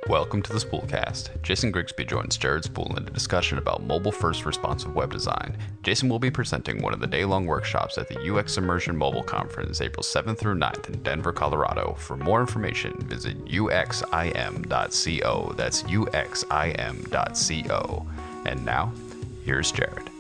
Welcome to the Spoolcast. Jason Grigsby joins Jared Spool in a discussion about mobile-first responsive web design. Jason will be presenting one of the day-long workshops at the UX Immersion Mobile Conference, April 7th through 9th in Denver, Colorado. For more information, visit uxim.co. That's uxim.co. And now, here's Jared.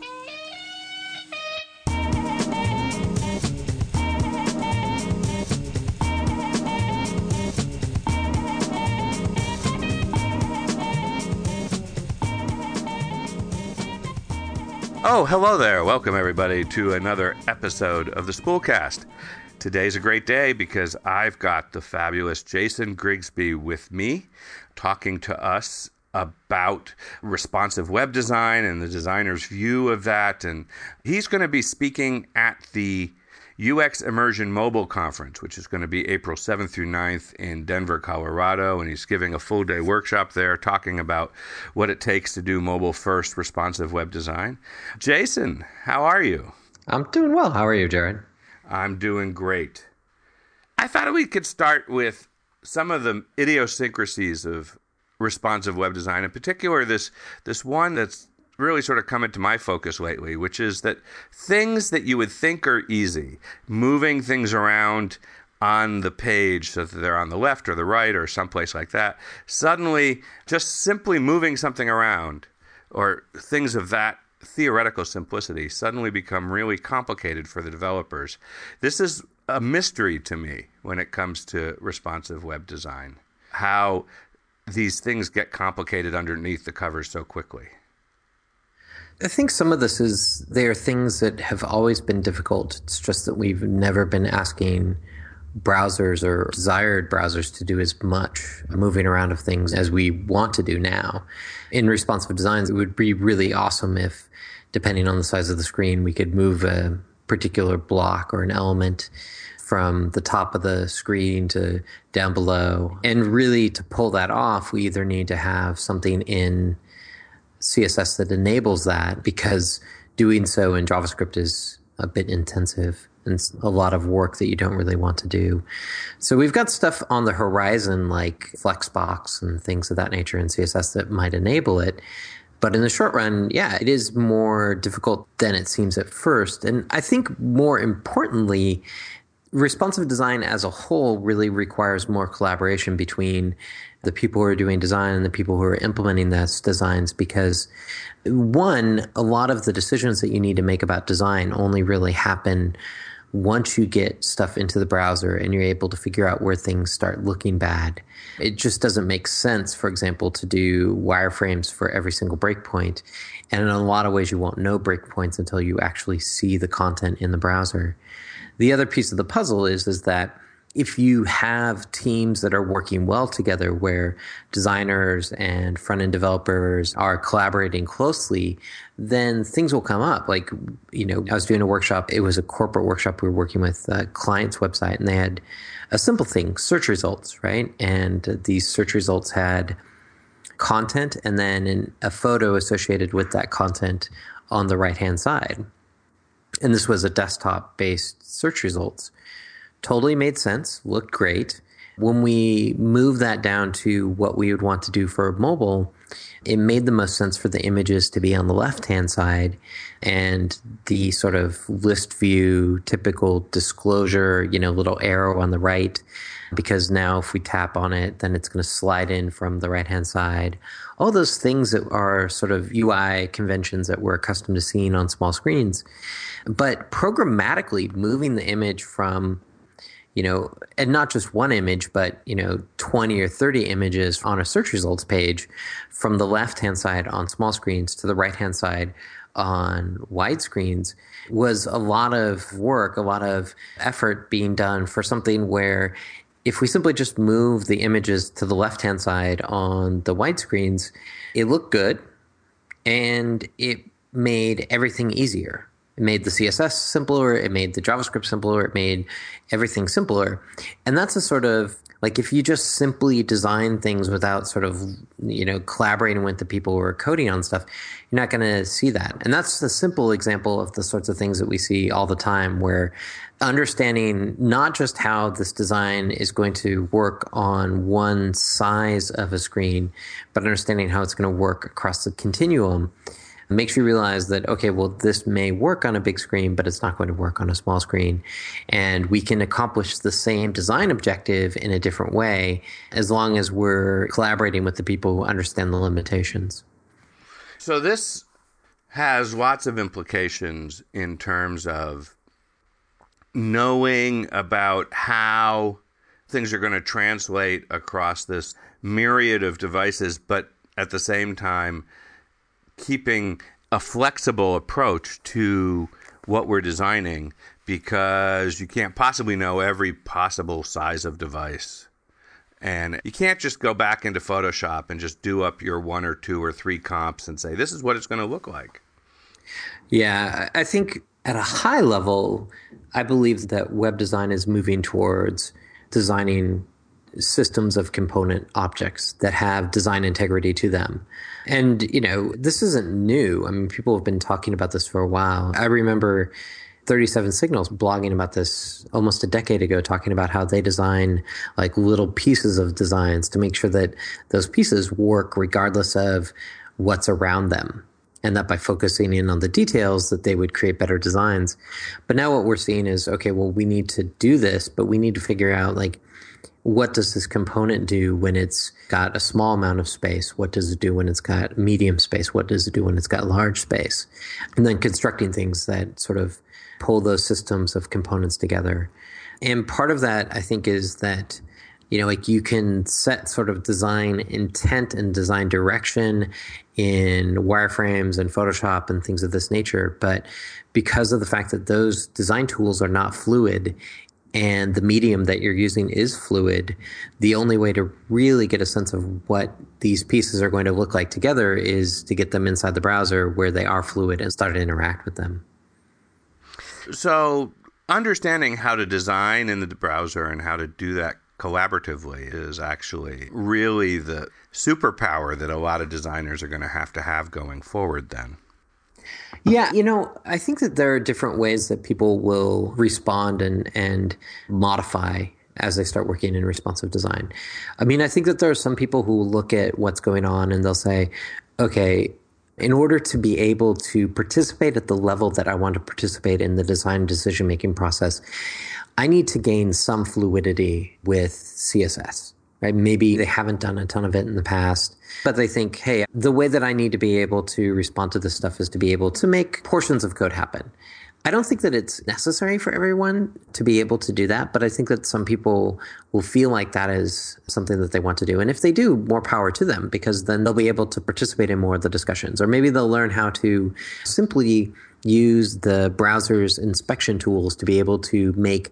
Oh, hello there. Welcome, everybody, to another episode of the Spoolcast. Today's a great day because I've got the fabulous Jason Grigsby with me talking to us about responsive web design and the designer's view of that. And he's going to be speaking at the UX Immersion Mobile Conference, which is going to be April 7th through 9th in Denver, Colorado. And he's giving a full-day workshop there talking about what it takes to do mobile-first responsive web design. Jason, how are you? I'm doing well. How are you, Jared? I'm doing great. I thought we could start with some of the idiosyncrasies of responsive web design, in particular this one that's really sort of come into my focus lately, which is that things that you would think are easy, moving things around on the page so that they're on the left or the right or someplace like that, suddenly just simply moving something around or things of that theoretical simplicity suddenly become really complicated for the developers. This is a mystery to me when it comes to responsive web design, how these things get complicated underneath the covers so quickly. I think some of this is they are things that have always been difficult. It's just that we've never been asking browsers or desired browsers to do as much moving around of things as we want to do now. In responsive designs, it would be really awesome if, depending on the size of the screen, we could move a particular block or an element from the top of the screen to down below. And really, to pull that off, we either need to have something in CSS that enables that, because doing so in JavaScript is a bit intensive and a lot of work that you don't really want to do. So we've got stuff on the horizon like Flexbox and things of that nature in CSS that might enable it. But in the short run, yeah, it is more difficult than it seems at first. And I think more importantly, responsive design as a whole really requires more collaboration between the people who are doing design and the people who are implementing those designs, because one, a lot of the decisions that you need to make about design only really happen once you get stuff into the browser and you're able to figure out where things start looking bad. It just doesn't make sense, for example, to do wireframes for every single breakpoint. And in a lot of ways, you won't know breakpoints until you actually see the content in the browser. The other piece of the puzzle is that if you have teams that are working well together where designers and front-end developers are collaborating closely, then things will come up. Like, I was doing a workshop. It was a corporate workshop. We were working with a client's website, and they had a simple thing, search results, right? And these search results had content and then a photo associated with that content on the right-hand side. And this was a desktop-based search results. Totally made sense, looked great. When we moved that down to what we would want to do for mobile, it made the most sense for the images to be on the left-hand side and the sort of list view, typical disclosure, little arrow on the right, because now if we tap on it, then it's going to slide in from the right-hand side. All those things that are sort of UI conventions that we're accustomed to seeing on small screens. But programmatically moving the image from and not just one image, but, 20 or 30 images on a search results page from the left-hand side on small screens to the right-hand side on wide screens was a lot of work, a lot of effort being done for something where if we simply just move the images to the left-hand side on the wide screens, it looked good and it made everything easier. It made the CSS simpler. It made the JavaScript simpler. It made everything simpler. And that's a sort of Like if you just simply design things without sort of, collaborating with the people who are coding on stuff, you're not going to see that. And that's a simple example of the sorts of things that we see all the time, where understanding not just how this design is going to work on one size of a screen, but understanding how it's going to work across the continuum makes you realize that, okay, well, this may work on a big screen, but it's not going to work on a small screen. And we can accomplish the same design objective in a different way as long as we're collaborating with the people who understand the limitations. So this has lots of implications in terms of knowing about how things are going to translate across this myriad of devices, but at the same time, keeping a flexible approach to what we're designing, because you can't possibly know every possible size of device. And you can't just go back into Photoshop and just do up your 1 or 2 or 3 comps and say, this is what it's going to look like. Yeah, I think at a high level, I believe that web design is moving towards designing systems of component objects that have design integrity to them. And, this isn't new. I mean, people have been talking about this for a while. I remember 37 Signals blogging about this almost a decade ago, talking about how they design like little pieces of designs to make sure that those pieces work regardless of what's around them. And that by focusing in on the details that they would create better designs. But now what we're seeing is, okay, well, we need to do this, but we need to figure out like, what does this component do when it's got a small amount of space? What does it do when it's got medium space? What does it do when it's got large space? And then constructing things that sort of pull those systems of components together. And part of that, I think, is that, like you can set sort of design intent and design direction in wireframes and Photoshop and things of this nature. But because of the fact that those design tools are not fluid, and the medium that you're using is fluid, the only way to really get a sense of what these pieces are going to look like together is to get them inside the browser where they are fluid and start to interact with them. So understanding how to design in the browser and how to do that collaboratively is actually really the superpower that a lot of designers are going to have going forward then. Yeah, I think that there are different ways that people will respond and modify as they start working in responsive design. I mean, I think that there are some people who will look at what's going on and they'll say, okay, in order to be able to participate at the level that I want to participate in the design decision-making process, I need to gain some fluidity with CSS. Right? Maybe they haven't done a ton of it in the past, but they think, hey, the way that I need to be able to respond to this stuff is to be able to make portions of code happen. I don't think that it's necessary for everyone to be able to do that, but I think that some people will feel like that is something that they want to do. And if they do, more power to them, because then they'll be able to participate in more of the discussions. Or maybe they'll learn how to simply use the browser's inspection tools to be able to make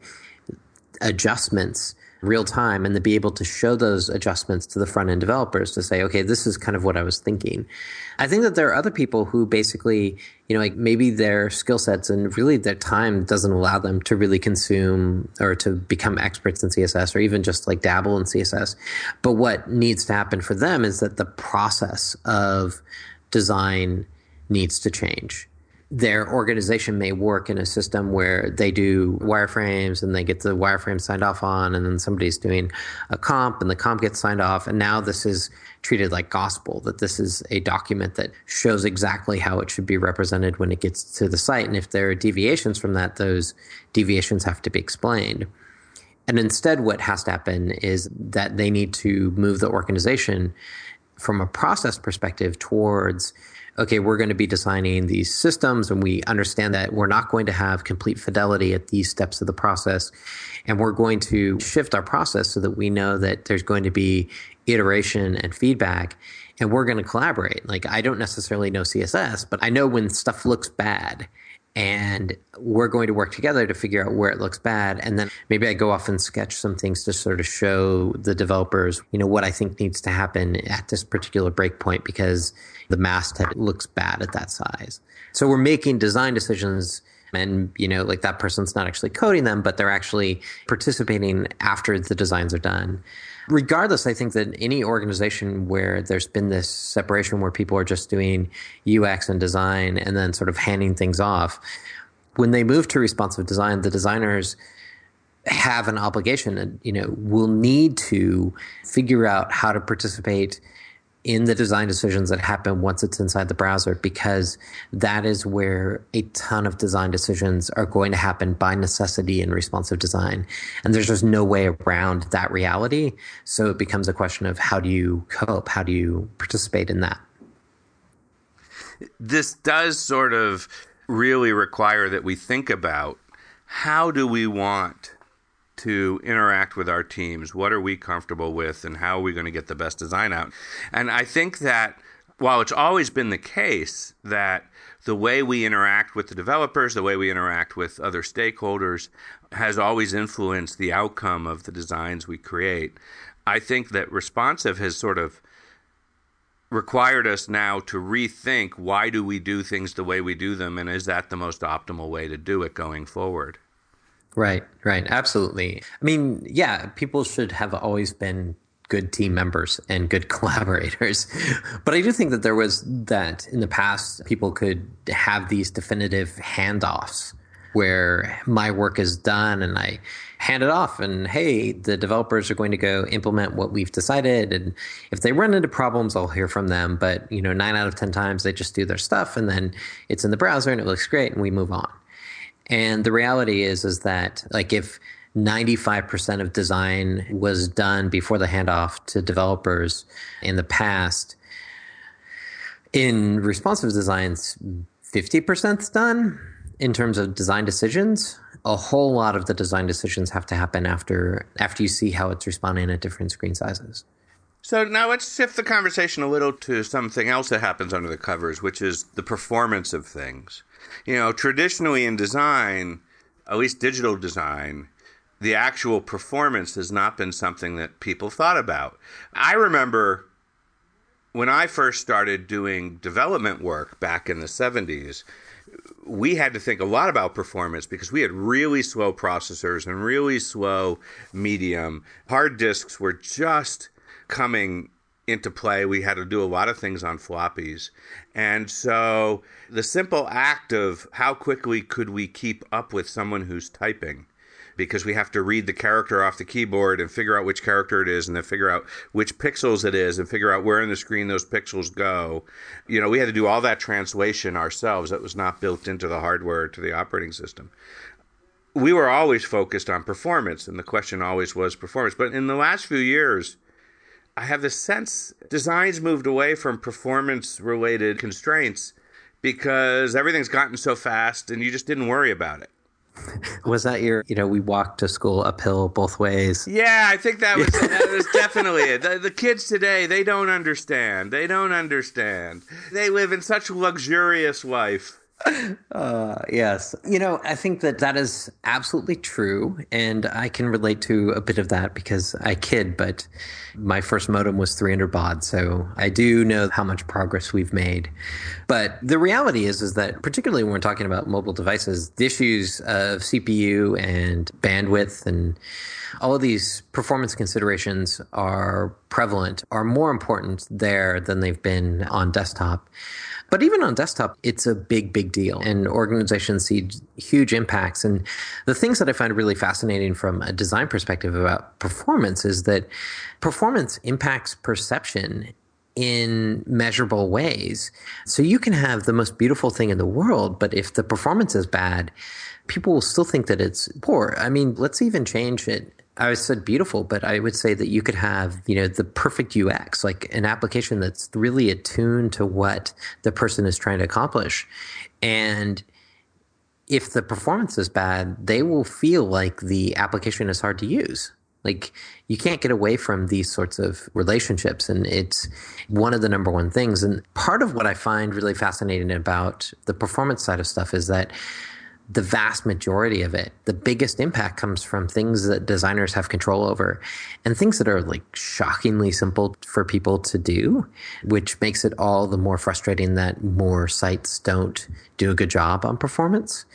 adjustments real time and to be able to show those adjustments to the front end developers to say, okay, this is kind of what I was thinking. I think that there are other people who basically, like maybe their skill sets and really their time doesn't allow them to really consume or to become experts in CSS or even just like dabble in CSS. But what needs to happen for them is that the process of design needs to change. Their organization may work in a system where they do wireframes and they get the wireframe signed off on, and then somebody's doing a comp and the comp gets signed off. And now this is treated like gospel, that this is a document that shows exactly how it should be represented when it gets to the site. And if there are deviations from that, those deviations have to be explained. And instead, what has to happen is that they need to move the organization from a process perspective towards, okay, we're going to be designing these systems and we understand that we're not going to have complete fidelity at these steps of the process. And we're going to shift our process so that we know that there's going to be iteration and feedback, and we're going to collaborate. Like, I don't necessarily know CSS, but I know when stuff looks bad, and we're going to work together to figure out where it looks bad. And then maybe I go off and sketch some things to sort of show the developers, what I think needs to happen at this particular breakpoint because the masthead looks bad at that size. So we're making design decisions And, like that person's not actually coding them, but they're actually participating after the designs are done. Regardless, I think that any organization where there's been this separation where people are just doing UX and design and then sort of handing things off, when they move to responsive design, the designers have an obligation and, will need to figure out how to participate in the design decisions that happen once it's inside the browser, because that is where a ton of design decisions are going to happen by necessity in responsive design. And there's just no way around that reality. So it becomes a question of how do you cope? How do you participate in that? This does sort of really require that we think about how do we want to interact with our teams? What are we comfortable with, and how are we going to get the best design out? And I think that while it's always been the case that the way we interact with the developers, the way we interact with other stakeholders has always influenced the outcome of the designs we create, I think that responsive has sort of required us now to rethink why do we do things the way we do them, and is that the most optimal way to do it going forward? Right. Absolutely. I mean, yeah, people should have always been good team members and good collaborators. But I do think that there was that in the past, people could have these definitive handoffs where my work is done and I hand it off and, hey, the developers are going to go implement what we've decided. And if they run into problems, I'll hear from them. But, 9 out of 10 times they just do their stuff and then it's in the browser and it looks great and we move on. And the reality is that like if 95% of design was done before the handoff to developers in the past, in responsive designs, 50% is done in terms of design decisions. A whole lot of the design decisions have to happen after you see how it's responding at different screen sizes. So now let's shift the conversation a little to something else that happens under the covers, which is the performance of things. Traditionally in design, at least digital design, the actual performance has not been something that people thought about. I remember when I first started doing development work back in the 70s, we had to think a lot about performance because we had really slow processors and really slow medium. Hard disks were just coming into play. We had to do a lot of things on floppies. And so the simple act of how quickly could we keep up with someone who's typing, because we have to read the character off the keyboard and figure out which character it is and then figure out which pixels it is and figure out where in the screen those pixels go. We had to do all that translation ourselves. That was not built into the hardware to the operating system. We were always focused on performance, and the question always was performance. But in the last few years, I have the sense design's moved away from performance-related constraints because everything's gotten so fast and you just didn't worry about it. Was that we walked to school uphill both ways? Yeah, I think that was definitely it. The kids today, they don't understand. They live in such a luxurious life. Yes. I think that is absolutely true. And I can relate to a bit of that because I kid, but my first modem was 300 baud. So I do know how much progress we've made. But the reality is that particularly when we're talking about mobile devices, the issues of CPU and bandwidth and all of these performance considerations are prevalent, are more important there than they've been on desktop. But even on desktop, it's a big, big deal. And organizations see huge impacts. And the things that I find really fascinating from a design perspective about performance is that performance impacts perception in measurable ways. So you can have the most beautiful thing in the world, but if the performance is bad, people will still think that it's poor. I mean, let's even change it. I said beautiful, but I would say that you could have, the perfect UX, like an application that's really attuned to what the person is trying to accomplish. And if the performance is bad, they will feel like the application is hard to use. Like you can't get away from these sorts of relationships. And it's one of the number one things. And part of what I find really fascinating about the performance side of stuff is that the vast majority of it, the biggest impact comes from things that designers have control over and things that are like shockingly simple for people to do, which makes it all the more frustrating that more sites don't do a good job on performance.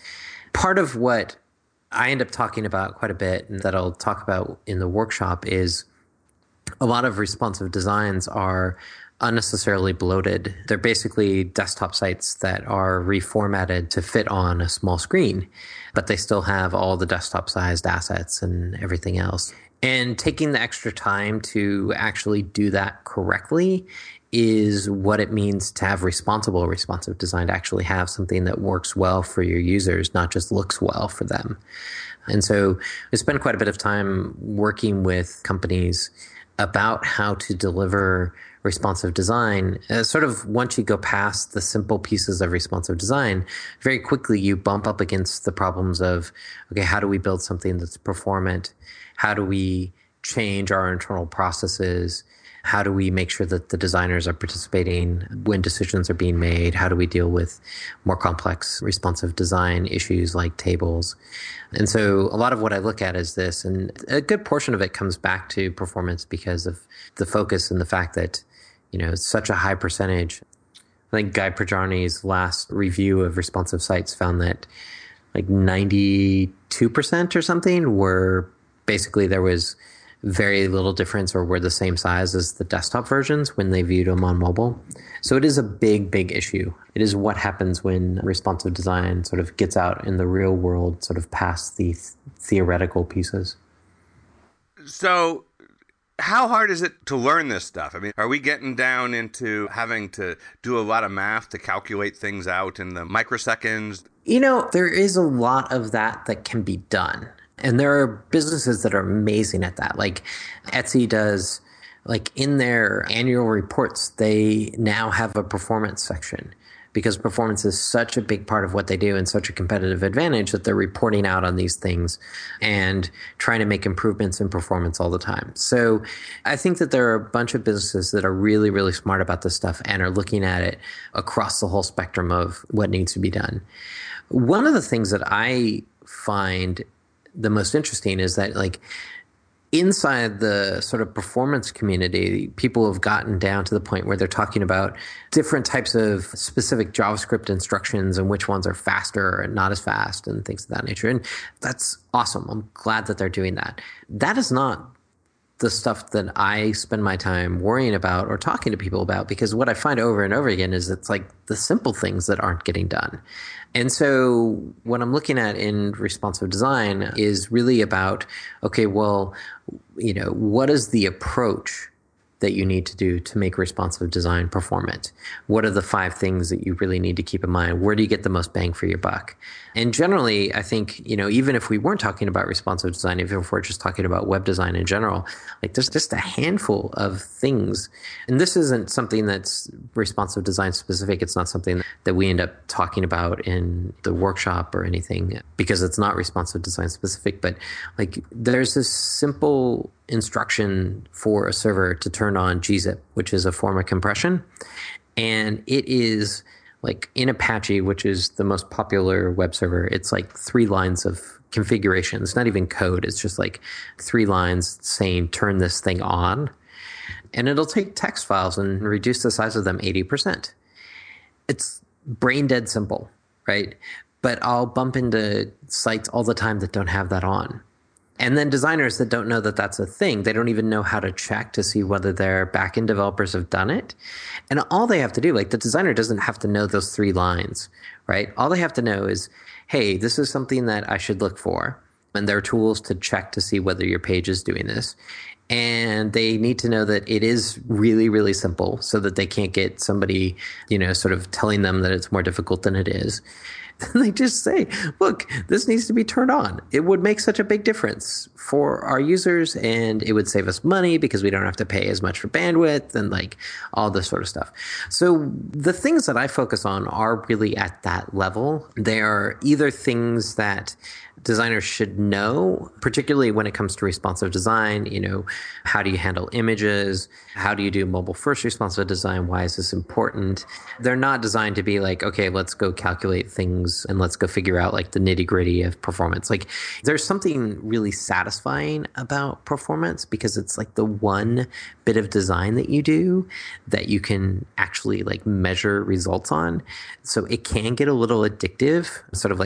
Part of what I end up talking about quite a bit and that I'll talk about in the workshop is a lot of responsive designs are unnecessarily bloated. They're basically desktop sites that are reformatted to fit on a small screen, but they still have all the desktop sized assets and everything else. And taking the extra time to actually do that correctly is what it means to have responsible responsive design, to actually have something that works well for your users, not just looks well for them. And so I spend quite a bit of time working with companies about how to deliver responsive design. Sort of once you go past the simple pieces of responsive design, very quickly you bump up against the problems of, okay, how do we build something that's performant? How do we change our internal processes? How do we make sure that the designers are participating when decisions are being made? How do we deal with more complex responsive design issues like tables? And so a lot of what I look at is this, and a good portion of it comes back to performance because of the focus and the fact that, it's such a high percentage. I think Guy Prajarni's last review of responsive sites found that like 92% or something were basically there was very little difference or were the same size as the desktop versions when they viewed them on mobile. So it is a big, big issue. It is what happens when responsive design sort of gets out in the real world, sort of past the theoretical pieces. So how hard is it to learn this stuff? I mean, are we getting down into having to do a lot of math to calculate things out in the microseconds? There is a lot of that can be done. And there are businesses that are amazing at that. Like Etsy does, like in their annual reports, they now have a performance section because performance is such a big part of what they do and such a competitive advantage that they're reporting out on these things and trying to make improvements in performance all the time. So I think that there are a bunch of businesses that are really, really smart about this stuff and are looking at it across the whole spectrum of what needs to be done. One of the things that I find the most interesting is that like inside the sort of performance community, people have gotten down to the point where they're talking about different types of specific JavaScript instructions and which ones are faster and not as fast and things of that nature. And that's awesome. I'm glad that they're doing that. That is not the stuff that I spend my time worrying about or talking to people about, because what I find over and over again is it's like the simple things that aren't getting done. And so what I'm looking at in responsive design is really about, okay, well, what is the approach that you need to do to make responsive design performant? What are the 5 things that you really need to keep in mind? Where do you get the most bang for your buck? And generally, I think, even if we weren't talking about responsive design, even if we're just talking about web design in general, like there's just a handful of things. And this isn't something that's responsive design specific. It's not something that we end up talking about in the workshop or anything because it's not responsive design specific. But like there's this simple instruction for a server to turn on gzip, which is a form of compression. And it is like in Apache, which is the most popular web server, it's like 3 lines of configuration. It's not even code. It's just like 3 lines saying, turn this thing on. And it'll take text files and reduce the size of them 80%. It's brain dead simple, right? But I'll bump into sites all the time that don't have that on. And then designers that don't know that that's a thing, they don't even know how to check to see whether their backend developers have done it. And all they have to do, like the designer doesn't have to know those 3 lines, right? All they have to know is, hey, this is something that I should look for. And there are tools to check to see whether your page is doing this. And they need to know that it is really, really simple so that they can't get somebody, sort of telling them that it's more difficult than it is. They just say, look, this needs to be turned on. It would make such a big difference for our users, and it would save us money because we don't have to pay as much for bandwidth and like all this sort of stuff. So the things that I focus on are really at that level. They are either things that designers should know, particularly when it comes to responsive design. How do you handle images? How do you do mobile first responsive design? Why is this important? They're not designed to be like, okay, let's go calculate things and let's go figure out like the nitty gritty of performance. Like there's something really satisfying about performance because it's like the one bit of design that you do that you can actually like measure results on. So it can get a little addictive, sort of like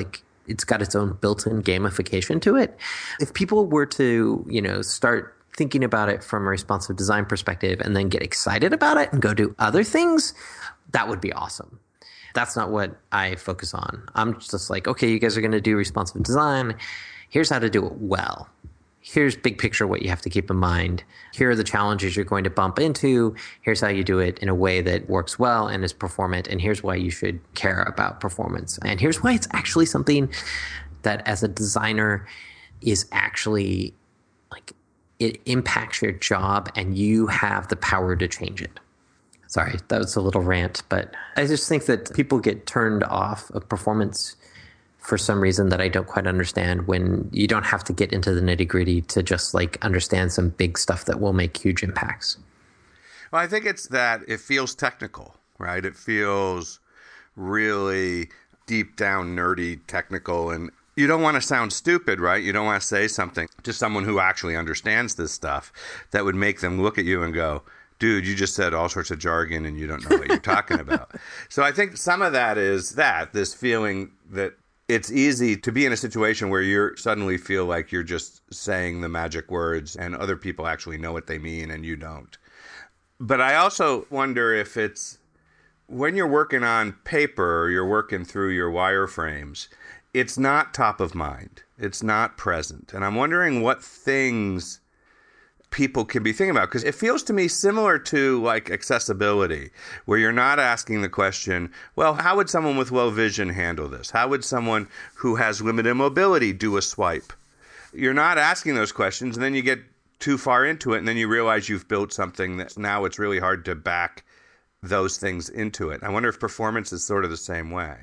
it's got its own built-in gamification to it. If people were to, start thinking about it from a responsive design perspective and then get excited about it and go do other things, that would be awesome. That's not what I focus on. I'm just like, okay, you guys are going to do responsive design. Here's how to do it well. Here's big picture what you have to keep in mind. Here are the challenges you're going to bump into. Here's how you do it in a way that works well and is performant. And here's why you should care about performance. And here's why it's actually something that as a designer is actually like it impacts your job and you have the power to change it. Sorry, that was a little rant, but I just think that people get turned off of performance for some reason that I don't quite understand, when you don't have to get into the nitty-gritty to just like understand some big stuff that will make huge impacts. Well, I think it's that it feels technical, right? It feels really deep down nerdy technical, and you don't want to sound stupid, right? You don't want to say something to someone who actually understands this stuff that would make them look at you and go, dude, you just said all sorts of jargon and you don't know what you're talking about. So I think some of that is this feeling that it's easy to be in a situation where you suddenly feel like you're just saying the magic words and other people actually know what they mean and you don't. But I also wonder if it's when you're working on paper or you're working through your wireframes, it's not top of mind. It's not present. And I'm wondering what things people can be thinking about, because it feels to me similar to like accessibility, where you're not asking the question, well, how would someone with low vision handle this? How would someone who has limited mobility do a swipe? You're not asking those questions, and then you get too far into it, and then you realize you've built something that now it's really hard to back those things into it. I wonder if performance is sort of the same way.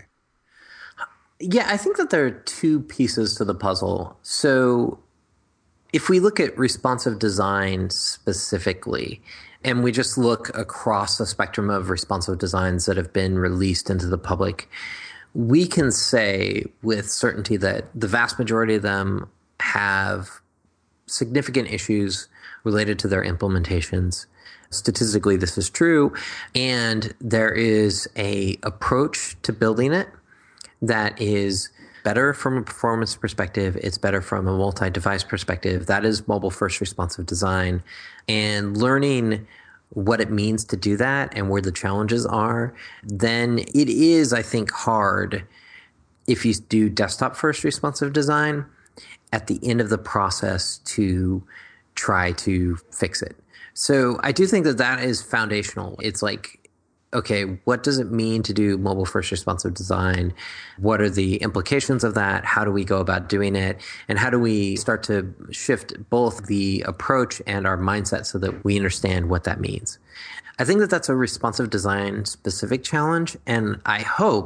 Yeah, I think that there are two pieces to the puzzle. So if we look at responsive design specifically, and we just look across the spectrum of responsive designs that have been released into the public, we can say with certainty that the vast majority of them have significant issues related to their implementations. Statistically, this is true. And there is an approach to building it that is better from a performance perspective. It's better from a multi-device perspective. That is mobile-first responsive design. And learning what it means to do that and where the challenges are, then it is, I think, hard if you do desktop-first responsive design at the end of the process to try to fix it. So I do think that that is foundational. It's like, okay, what does it mean to do mobile first responsive design? What are the implications of that? How do we go about doing it? And how do we start to shift both the approach and our mindset so that we understand what that means? I think that that's a responsive design specific challenge. And I hope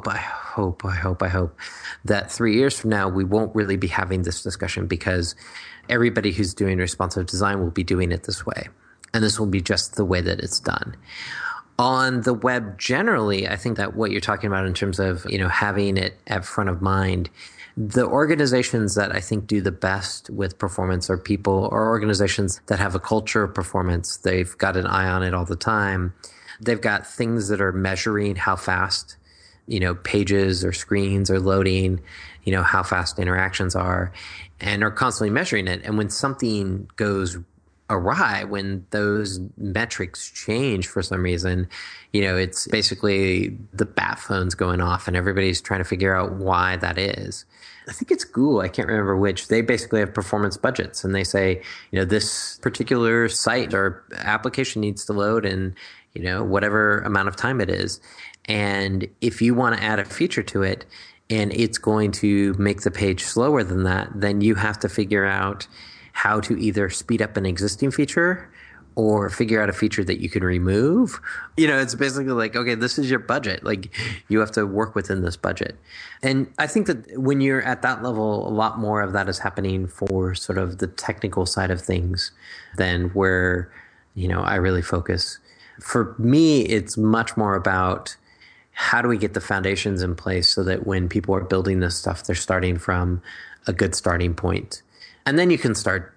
that 3 years from now, we won't really be having this discussion, because everybody who's doing responsive design will be doing it this way. And this will be just the way that it's done. On the web generally, I think that what you're talking about in terms of, having it at front of mind, the organizations that I think do the best with performance are people or organizations that have a culture of performance. They've got an eye on it all the time. They've got things that are measuring how fast, pages or screens are loading, how fast interactions are, and are constantly measuring it. And when something goes awry, when those metrics change for some reason, it's basically the bat phone's going off and everybody's trying to figure out why that is. I think it's Google, I can't remember which. They basically have performance budgets, and they say, this particular site or application needs to load in, whatever amount of time it is. And if you want to add a feature to it and it's going to make the page slower than that, then you have to figure out how to either speed up an existing feature or figure out a feature that you can remove. It's basically like, okay, this is your budget. Like, you have to work within this budget. And I think that when you're at that level, a lot more of that is happening for sort of the technical side of things than where, I really focus. For me, it's much more about how do we get the foundations in place so that when people are building this stuff, they're starting from a good starting point. And then you can start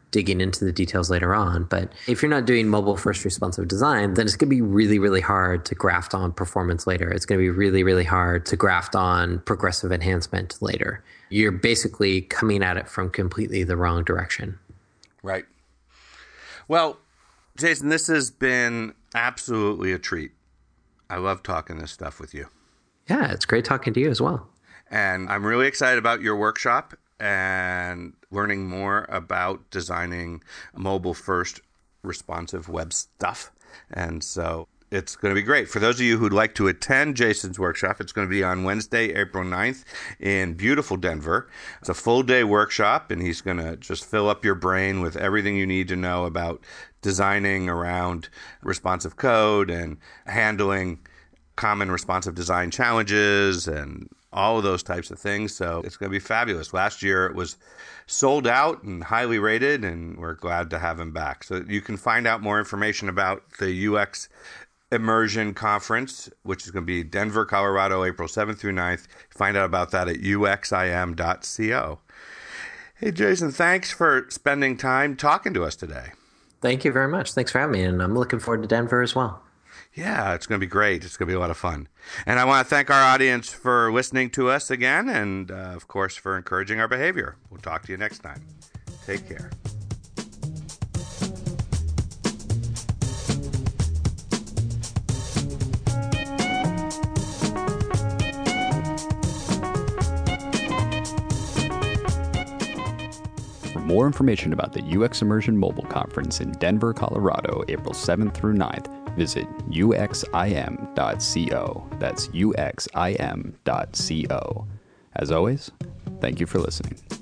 digging into the details later on. But if you're not doing mobile first responsive design, then it's going to be really, really hard to graft on performance later. It's going to be really, really hard to graft on progressive enhancement later. You're basically coming at it from completely the wrong direction. Right. Well, Jason, this has been absolutely a treat. I love talking this stuff with you. Yeah, it's great talking to you as well. And I'm really excited about your workshop and learning more about designing mobile first responsive web stuff. And so it's going to be great. For those of you who'd like to attend Jason's workshop, it's going to be on Wednesday, April 9th in beautiful Denver. It's a full day workshop, and he's going to just fill up your brain with everything you need to know about designing around responsive code and handling common responsive design challenges and all of those types of things. So it's going to be fabulous. Last year it was sold out and highly rated, and we're glad to have him back. So you can find out more information about the UX Immersion Conference, which is going to be Denver, Colorado, April 7th through 9th. Find out about that at uxim.co. Hey, Jason, thanks for spending time talking to us today. Thank you very much. Thanks for having me, and I'm looking forward to Denver as well. Yeah, it's going to be great. It's going to be a lot of fun. And I want to thank our audience for listening to us again and, of course, for encouraging our behavior. We'll talk to you next time. Take care. For more information about the UX Immersion Mobile Conference in Denver, Colorado, April 7th through 9th, visit uxim.co. That's uxim.co. As always, thank you for listening.